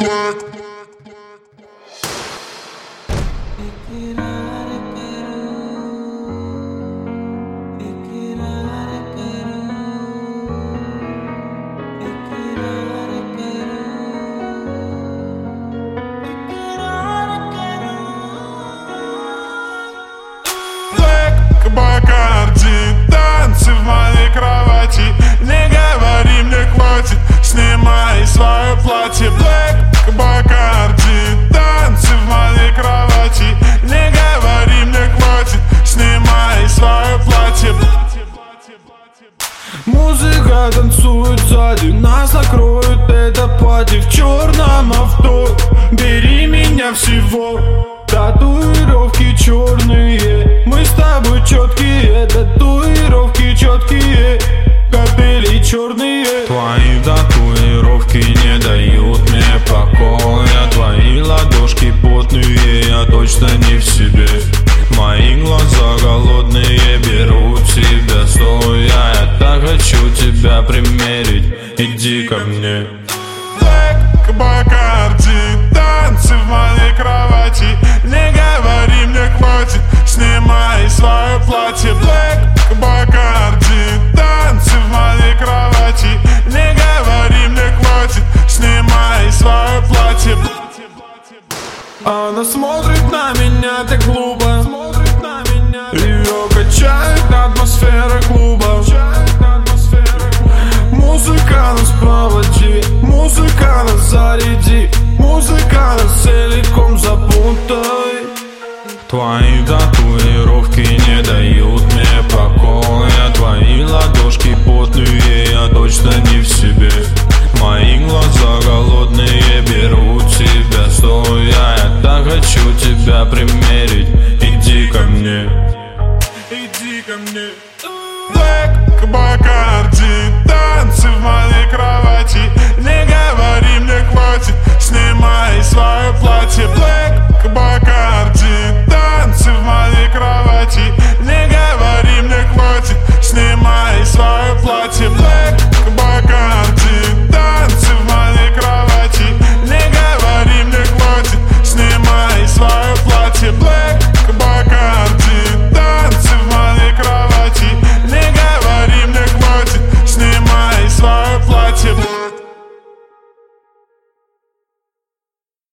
Бакарди, танцы в моей кровати. Не говори, мне хватит, снимай свое платье. Black Бакарди, танцы в моей кровати. Не говори, мне хватит, снимай свое платье. Музыка танцует сзади, нас накроет это пати. В черном авто, бери меня всего. Татуировки черные, мы с тобой четкие. Татуировки четкие, капели черные. Твои татуировки не дают мне покоя. Твои ладошки потные, я точно не в себе. Мои глаза голодные, берут тебя стоя. Я так хочу тебя примерить, иди ко мне. Black Бакарди, танцы в моей кровати. Не говори, мне хватит, снимай свое платье. Black Бакарди, танцы в моей кровати. Не говори, мне хватит, снимай свое платье. Она смотрит на меня так глупо, ее качает атмосфера клуба. Музыка нас проводи, музыка нас заряди, музыка нас целиком запутай. Твои